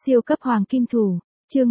Siêu cấp hoàng kim thủ, chương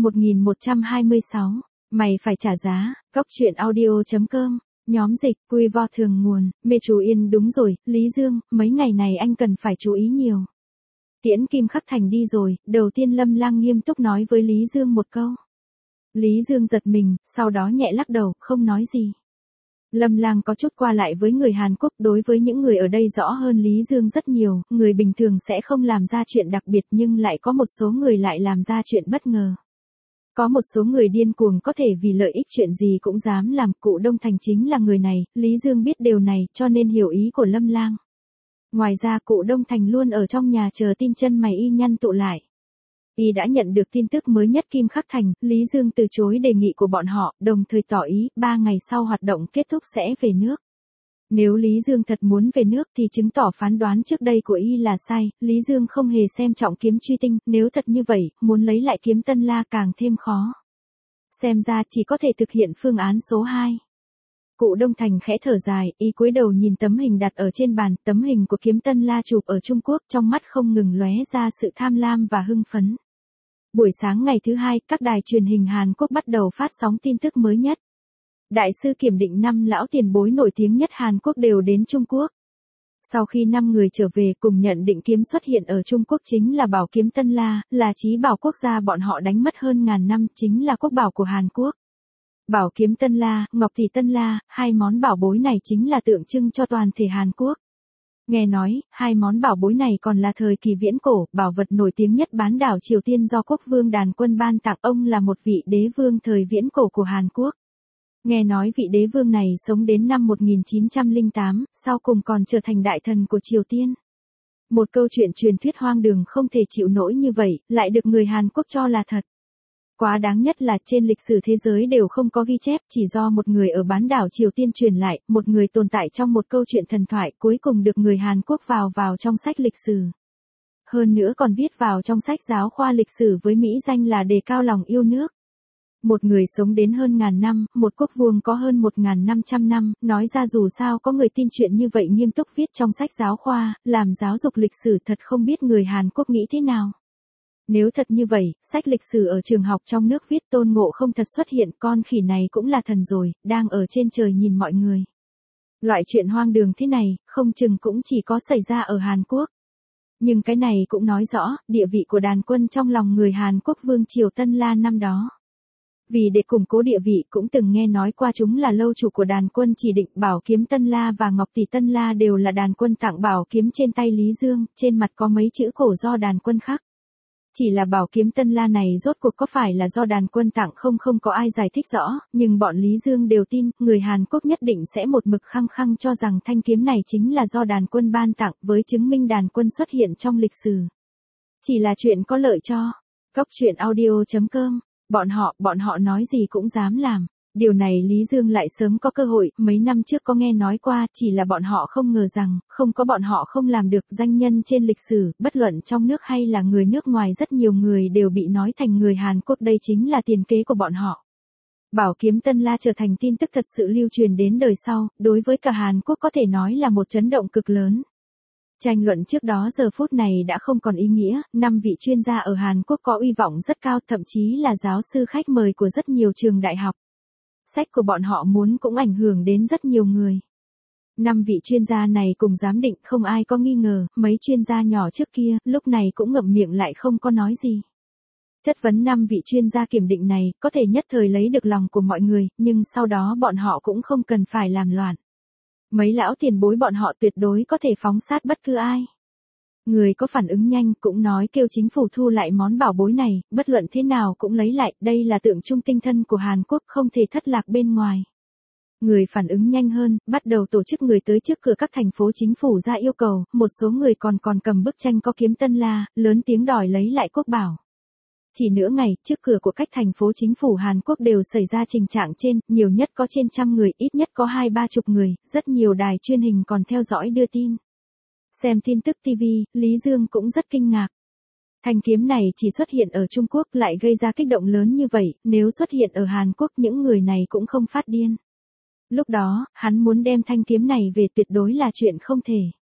1126, mày phải trả giá, góc truyện audio.com, nhóm dịch, quy vo thường nguồn, mê chú yên đúng rồi, Lý Dương, mấy ngày này anh cần phải chú ý nhiều. Tiễn Kim Khắc Thành đi rồi, đầu tiên Lâm Lang nghiêm túc nói với Lý Dương một câu. Lý Dương giật mình, sau đó nhẹ lắc đầu, không nói gì. Lâm Lang có chút qua lại với người Hàn Quốc, đối với những người ở đây rõ hơn Lý Dương rất nhiều, người bình thường sẽ không làm ra chuyện đặc biệt nhưng lại có một số người lại làm ra chuyện bất ngờ. Có một số người điên cuồng có thể vì lợi ích chuyện gì cũng dám làm, Cụ Đông Thành chính là người này, Lý Dương biết điều này cho nên hiểu ý của Lâm Lang. Ngoài ra Cụ Đông Thành luôn ở trong nhà chờ tin chân mày y nhăn tụ lại. Y đã nhận được tin tức mới nhất Kim Khắc Thành, Lý Dương từ chối đề nghị của bọn họ, đồng thời tỏ ý 3 ngày sau hoạt động kết thúc sẽ về nước. Nếu Lý Dương thật muốn về nước thì chứng tỏ phán đoán trước đây của Y là sai, Lý Dương không hề xem trọng kiếm truy tinh, nếu thật như vậy, muốn lấy lại kiếm Tân La càng thêm khó. Xem ra chỉ có thể thực hiện phương án số 2. Cụ Đông Thành khẽ thở dài, Y cúi đầu nhìn tấm hình đặt ở trên bàn, tấm hình của kiếm Tân La chụp ở Trung Quốc, trong mắt không ngừng lóe ra sự tham lam và hưng phấn. Buổi sáng ngày thứ hai, các đài truyền hình Hàn Quốc bắt đầu phát sóng tin tức mới nhất. Đại sư kiểm định 5 lão tiền bối nổi tiếng nhất Hàn Quốc đều đến Trung Quốc. Sau khi 5 người trở về cùng nhận định kiếm xuất hiện ở Trung Quốc chính là bảo kiếm Tân La, là chí bảo quốc gia bọn họ đánh mất hơn ngàn năm, chính là quốc bảo của Hàn Quốc. Bảo kiếm Tân La, Ngọc tỷ Tân La, hai món bảo bối này chính là tượng trưng cho toàn thể Hàn Quốc. Nghe nói, hai món bảo bối này còn là thời kỳ viễn cổ, bảo vật nổi tiếng nhất bán đảo Triều Tiên do quốc vương Đàn Quân ban tặng, ông là một vị đế vương thời viễn cổ của Hàn Quốc. Nghe nói vị đế vương này sống đến năm 1908, sau cùng còn trở thành đại thần của Triều Tiên. Một câu chuyện truyền thuyết hoang đường không thể chịu nổi như vậy, lại được người Hàn Quốc cho là thật. Quá đáng nhất là trên lịch sử thế giới đều không có ghi chép, chỉ do một người ở bán đảo Triều Tiên truyền lại, một người tồn tại trong một câu chuyện thần thoại, cuối cùng được người Hàn Quốc vào trong sách lịch sử. Hơn nữa còn viết vào trong sách giáo khoa lịch sử với mỹ danh là đề cao lòng yêu nước. Một người sống đến hơn ngàn năm, một quốc vương có hơn 1.500 năm, nói ra dù sao có người tin chuyện như vậy nghiêm túc viết trong sách giáo khoa, làm giáo dục lịch sử, thật không biết người Hàn Quốc nghĩ thế nào. Nếu thật như vậy, sách lịch sử ở trường học trong nước viết Tôn Ngộ Không thật xuất hiện, con khỉ này cũng là thần rồi, đang ở trên trời nhìn mọi người. Loại chuyện hoang đường thế này, không chừng cũng chỉ có xảy ra ở Hàn Quốc. Nhưng cái này cũng nói rõ, địa vị của Đàn Quân trong lòng người Hàn Quốc vương triều Tân La năm đó. Vì để củng cố địa vị cũng từng nghe nói qua chúng là lâu chủ của Đàn Quân chỉ định, bảo kiếm Tân La và Ngọc tỷ Tân La đều là Đàn Quân tặng bảo kiếm trên tay Lý Dương, trên mặt có mấy chữ cổ do Đàn Quân khắc. Chỉ là bảo kiếm Tân La này rốt cuộc có phải là do Đàn Quân tặng không có ai giải thích rõ, nhưng bọn Lý Dương đều tin, người Hàn Quốc nhất định sẽ một mực khăng khăng cho rằng thanh kiếm này chính là do Đàn Quân ban tặng, với chứng minh Đàn Quân xuất hiện trong lịch sử. Chỉ là chuyện có lợi cho góc truyện audio.com, bọn họ nói gì cũng dám làm. Điều này Lý Dương lại sớm có cơ hội, mấy năm trước có nghe nói qua, chỉ là bọn họ không ngờ rằng, không có bọn họ không làm được. Danh nhân trên lịch sử, bất luận trong nước hay là người nước ngoài, rất nhiều người đều bị nói thành người Hàn Quốc, đây chính là tiền kế của bọn họ. Bảo kiếm Tân La trở thành tin tức thật sự lưu truyền đến đời sau, đối với cả Hàn Quốc có thể nói là một chấn động cực lớn. Tranh luận trước đó giờ phút này đã không còn ý nghĩa, 5 vị chuyên gia ở Hàn Quốc có uy vọng rất cao, thậm chí là giáo sư khách mời của rất nhiều trường đại học. Sách của bọn họ muốn cũng ảnh hưởng đến rất nhiều người. 5 vị chuyên gia này cùng giám định, không ai có nghi ngờ, mấy chuyên gia nhỏ trước kia, lúc này cũng ngậm miệng lại không có nói gì. Chất vấn 5 vị chuyên gia kiểm định này, có thể nhất thời lấy được lòng của mọi người, nhưng sau đó bọn họ cũng không cần phải làm loạn. Mấy lão tiền bối bọn họ tuyệt đối có thể phóng sát bất cứ ai. Người có phản ứng nhanh cũng nói kêu chính phủ thu lại món bảo bối này, bất luận thế nào cũng lấy lại, đây là tượng trưng tinh thần của Hàn Quốc, không thể thất lạc bên ngoài. Người phản ứng nhanh hơn, bắt đầu tổ chức người tới trước cửa các thành phố chính phủ ra yêu cầu, một số người còn cầm bức tranh có kiếm Tân La, lớn tiếng đòi lấy lại quốc bảo. Chỉ nửa ngày, trước cửa của các thành phố chính phủ Hàn Quốc đều xảy ra tình trạng trên, nhiều nhất có trên 100 người, ít nhất có 20-30 người, rất nhiều đài truyền hình còn theo dõi đưa tin. Xem tin tức TV, Lý Dương cũng rất kinh ngạc. Thanh kiếm này chỉ xuất hiện ở Trung Quốc lại gây ra kích động lớn như vậy, nếu xuất hiện ở Hàn Quốc những người này cũng không phát điên. Lúc đó, hắn muốn đem thanh kiếm này về tuyệt đối là chuyện không thể.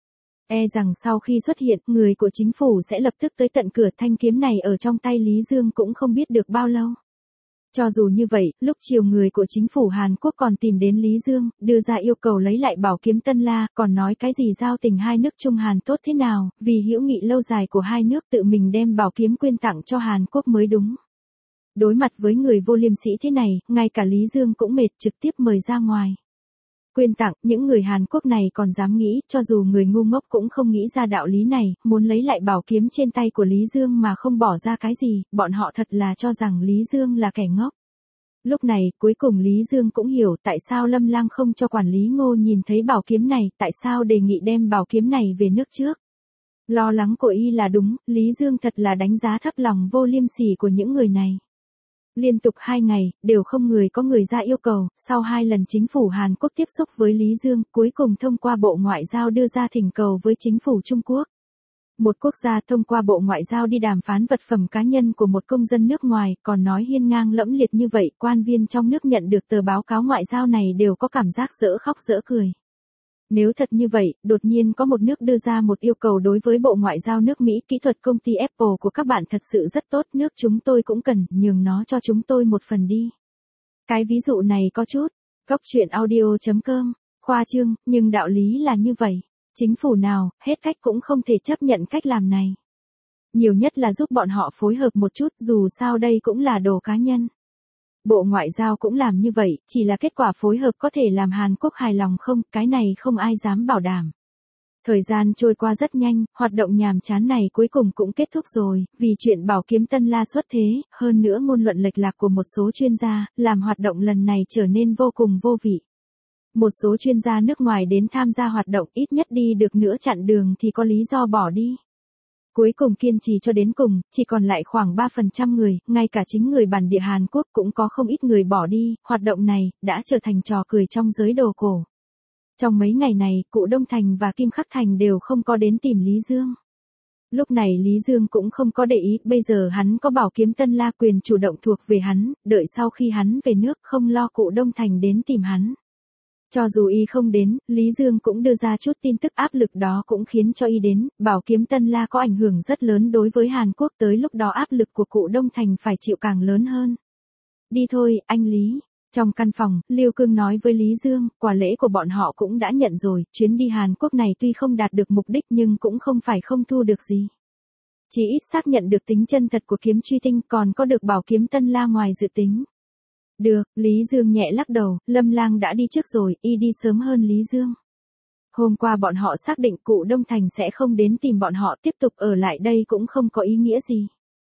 E rằng sau khi xuất hiện, người của chính phủ sẽ lập tức tới tận cửa. Thanh kiếm này ở trong tay Lý Dương cũng không biết được bao lâu. Cho dù như vậy, lúc chiều người của chính phủ Hàn Quốc còn tìm đến Lý Dương, đưa ra yêu cầu lấy lại bảo kiếm Tân La, còn nói cái gì giao tình hai nước Trung Hàn tốt thế nào, vì hữu nghị lâu dài của hai nước tự mình đem bảo kiếm quyên tặng cho Hàn Quốc mới đúng. Đối mặt với người vô liêm sỉ thế này, ngay cả Lý Dương cũng mệt, trực tiếp mời ra ngoài. Quyên tặng, những người Hàn Quốc này còn dám nghĩ, cho dù người ngu ngốc cũng không nghĩ ra đạo lý này, muốn lấy lại bảo kiếm trên tay của Lý Dương mà không bỏ ra cái gì, bọn họ thật là cho rằng Lý Dương là kẻ ngốc. Lúc này, cuối cùng Lý Dương cũng hiểu tại sao Lâm Lang không cho quản lý Ngô nhìn thấy bảo kiếm này, tại sao đề nghị đem bảo kiếm này về nước trước. Lo lắng của y là đúng, Lý Dương thật là đánh giá thấp lòng vô liêm sỉ của những người này. Liên tục 2 ngày, đều không có người ra yêu cầu, sau 2 lần chính phủ Hàn Quốc tiếp xúc với Lý Dương, cuối cùng thông qua Bộ Ngoại giao đưa ra thỉnh cầu với chính phủ Trung Quốc. Một quốc gia thông qua Bộ Ngoại giao đi đàm phán vật phẩm cá nhân của một công dân nước ngoài, còn nói hiên ngang lẫm liệt như vậy, quan viên trong nước nhận được tờ báo cáo ngoại giao này đều có cảm giác dở khóc dở cười. Nếu thật như vậy, đột nhiên có một nước đưa ra một yêu cầu đối với Bộ Ngoại giao nước Mỹ, kỹ thuật công ty Apple của các bạn thật sự rất tốt, nước chúng tôi cũng cần, nhường nó cho chúng tôi một phần đi. Cái ví dụ này có chút, Góc Chuyện Audio.com, khoa trương, nhưng đạo lý là như vậy. Chính phủ nào, hết cách cũng không thể chấp nhận cách làm này. Nhiều nhất là giúp bọn họ phối hợp một chút, dù sao đây cũng là đồ cá nhân. Bộ Ngoại giao cũng làm như vậy, chỉ là kết quả phối hợp có thể làm Hàn Quốc hài lòng không, cái này không ai dám bảo đảm. Thời gian trôi qua rất nhanh, hoạt động nhàm chán này cuối cùng cũng kết thúc rồi, vì chuyện bảo kiếm Tân La xuất thế, hơn nữa ngôn luận lệch lạc của một số chuyên gia, làm hoạt động lần này trở nên vô cùng vô vị. Một số chuyên gia nước ngoài đến tham gia hoạt động, ít nhất đi được nửa chặng đường thì có lý do bỏ đi. Cuối cùng kiên trì cho đến cùng, chỉ còn lại khoảng 3% người, ngay cả chính người bản địa Hàn Quốc cũng có không ít người bỏ đi, hoạt động này đã trở thành trò cười trong giới đồ cổ. Trong mấy ngày này, cụ Đông Thành và Kim Khắc Thành đều không có đến tìm Lý Dương. Lúc này Lý Dương cũng không có để ý, bây giờ hắn có bảo kiếm Tân La, quyền chủ động thuộc về hắn, đợi sau khi hắn về nước không lo cụ Đông Thành đến tìm hắn. Cho dù y không đến, Lý Dương cũng đưa ra chút tin tức, áp lực đó cũng khiến cho y đến, bảo kiếm Tân La có ảnh hưởng rất lớn đối với Hàn Quốc, tới lúc đó áp lực của cụ Đông Thành phải chịu càng lớn hơn. Đi thôi, anh Lý. Trong căn phòng, Liêu Cương nói với Lý Dương, quà lễ của bọn họ cũng đã nhận rồi, chuyến đi Hàn Quốc này tuy không đạt được mục đích nhưng cũng không phải không thu được gì. Chỉ ít xác nhận được tính chân thật của kiếm truy tinh, còn có được bảo kiếm Tân La ngoài dự tính. Được, Lý Dương nhẹ lắc đầu, Lâm Lang đã đi trước rồi, y đi sớm hơn Lý Dương. Hôm qua bọn họ xác định cụ Đông Thành sẽ không đến tìm bọn họ, tiếp tục ở lại đây cũng không có ý nghĩa gì.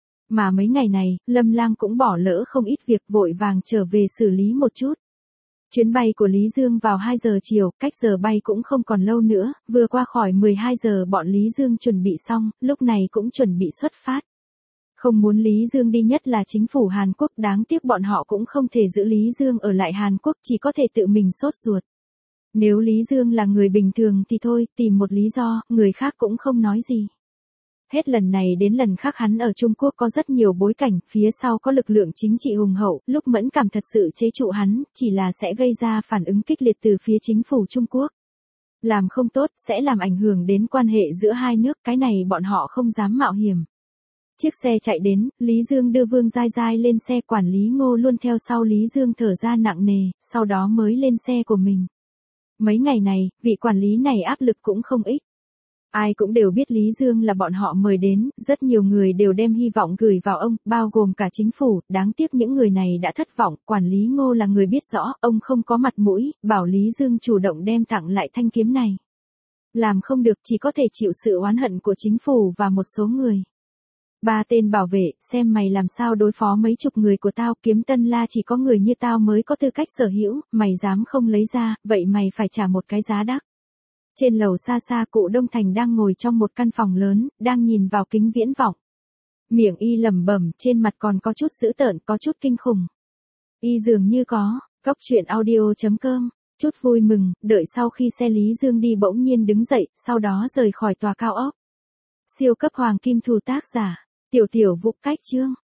Mà mấy ngày này, Lâm Lang cũng bỏ lỡ không ít việc, vội vàng trở về xử lý một chút. Chuyến bay của Lý Dương vào 2 giờ chiều, cách giờ bay cũng không còn lâu nữa, vừa qua khỏi 12 giờ bọn Lý Dương chuẩn bị xong, lúc này cũng chuẩn bị xuất phát. Không muốn Lý Dương đi nhất là chính phủ Hàn Quốc, đáng tiếc bọn họ cũng không thể giữ Lý Dương ở lại Hàn Quốc, chỉ có thể tự mình sốt ruột. Nếu Lý Dương là người bình thường thì thôi, tìm một lý do, người khác cũng không nói gì. Hết lần này đến lần khác hắn ở Trung Quốc có rất nhiều bối cảnh, phía sau có lực lượng chính trị hùng hậu, lúc mẫn cảm thật sự chế trụ hắn, chỉ là sẽ gây ra phản ứng kịch liệt từ phía chính phủ Trung Quốc. Làm không tốt, sẽ làm ảnh hưởng đến quan hệ giữa hai nước, cái này bọn họ không dám mạo hiểm. Chiếc xe chạy đến, Lý Dương đưa Vương Giai Giai lên xe, quản lý Ngô luôn theo sau Lý Dương thở ra nặng nề, sau đó mới lên xe của mình. Mấy ngày này, vị quản lý này áp lực cũng không ít. Ai cũng đều biết Lý Dương là bọn họ mời đến, rất nhiều người đều đem hy vọng gửi vào ông, bao gồm cả chính phủ, đáng tiếc những người này đã thất vọng, quản lý Ngô là người biết rõ, ông không có mặt mũi, bảo Lý Dương chủ động đem tặng lại thanh kiếm này. Làm không được, chỉ có thể chịu sự oán hận của chính phủ và một số người. 3 tên bảo vệ, xem mày làm sao đối phó mấy chục người của tao, kiếm Tân La chỉ có người như tao mới có tư cách sở hữu, mày dám không lấy ra, vậy mày phải trả một cái giá đắt. Trên lầu xa xa cụ Đông Thành đang ngồi trong một căn phòng lớn, đang nhìn vào kính viễn vọng. Miệng y lẩm bẩm, trên mặt còn có chút dữ tợn, có chút kinh khủng. Y dường như có, Góc Chuyện Audio.com, chút vui mừng, đợi sau khi xe Lý Dương đi bỗng nhiên đứng dậy, sau đó rời khỏi tòa cao ốc. Siêu cấp hoàng kim thủ tác giả, Tiểu Vũ Cách Chương.